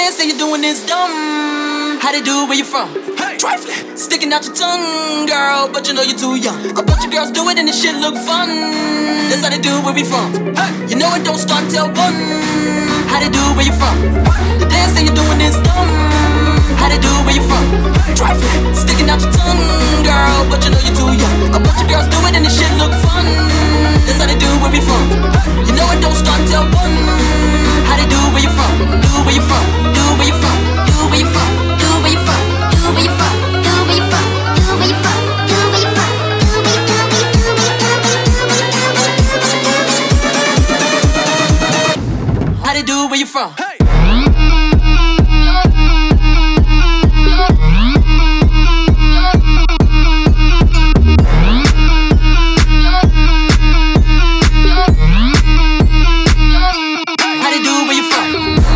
dance that you're doing is dumb. How they do it, where you from? Hey, trifling, Sticking out your tongue, girl, but you know you're too young. A bunch of girls do it and this shit look fun. That's how they do it, where we from. hey, You know it don't start till 1. How they do it, where you from? The dance that you're doing is dumb. How they do it, where you from? trifling, Sticking out your tongue, girl, but you know you're too young. A bunch of girls do it and this shit look fun. That's how they do it, where we from. You know it don't start till 1. How they do it, where you from? Do it, where you from? Do it, where you from? Do it, where you from? Do it, where you from? Do it, where you from? Do it, where you from? Do it, where you from? Do it, where you from? How they do it, where you from? hey. How they do it, where you from?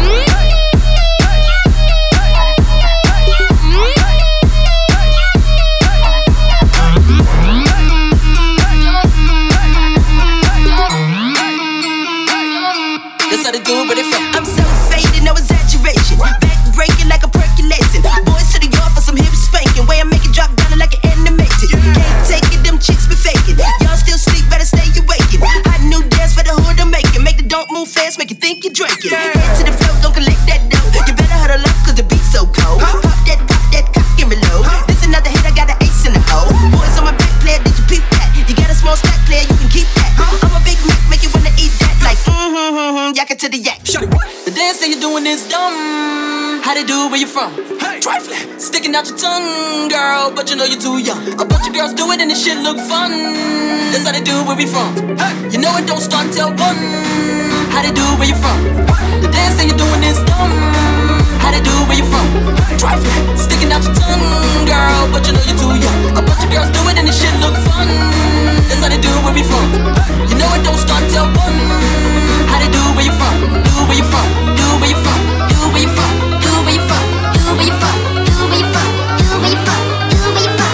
That's how they do it, where they from? I'm so faded, no exaggeration. Back breaking like a percolating. Boys to the yard for some hip spanking. Way I make it drop down like an animated. Can't take it, them chicks be faking. Y'all still sleep, better stay awakened. Hot new dance for the hood I'm making. Make the don't move fast, make you think you're drinking. Head to the floor, don't collect that dough. You better huddle up, cause the beat's so cold. Pop that, cock and reload. This another hit, I got an ace in the hole. Boys on my back, player, did you peep that? You got a small stack, player, you can keep that. I'm a big Mac, make you wanna eat that. Like, yak it to the yak. Shawty, what? The dance that you're doing is dumb. How they do it, where you from? Hey, trifling, Sticking out your tongue, girl, but you know you're too young. A bunch of girls do it and this shit look fun. That's how they do it, where we from. hey, You know it don't start till 1. How they do it, where you from? The dance that you're doing is dumb. How they do it, where you from? trifling, Sticking out your tongue, girl, but you know you're too young. A bunch of girls do it and this shit look fun. That's how they do it, where we from. You know it don't start till 1. How they do it, where you from? Do it, where you from? Do it, where you from? Do it, where you from? Do it, where you from? Do it, where you from? Do it, where you from? Do it, where you from? Do it, where you from?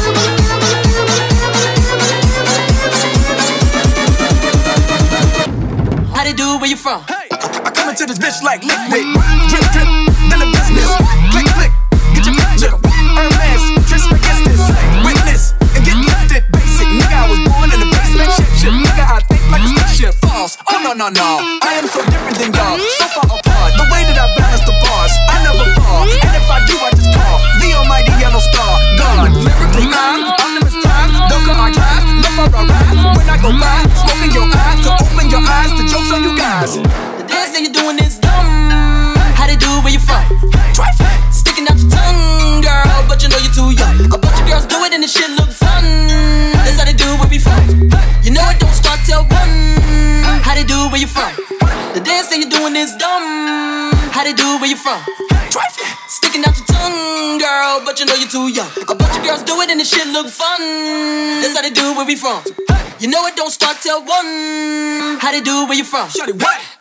How they do it, where you from? hey. I come into this bitch like liquid. Drip, drip, then the business. Click, click, get your picture. Hermes, Trismegistus. Witness, and get lifted. Basic, nigga, I was born in the basement. Shit, nigga, I think like a spaceship. False, oh no, no, no. I am so different than y'all, so far apart. The way that I balance the bars, I never fall. And if I do, I just call the almighty yellow star. God, lyrically, I'm Optimus Prime. Don't go I drive, look for a ride. When I go by, smoke in your eyes, to open your eyes, the jokes on you guys. The dance that you're doing is dumb. How they do it, where you from? Trifling, Sticking out your tongue, girl, but you know you're too young. A bunch of girls do it and this shit look fun. That's how they do it, where we from. You know it don't start till 1. How they do it, where you from? The dance that you're doing is dumb. How they do it, where you from? trifling. Sticking out your tongue, girl, but you know you're too young. A bunch of girls do it and this shit look fun. That's how they do it, where we from. You know it don't start till 1. How they do it, where you from? Shawty, what?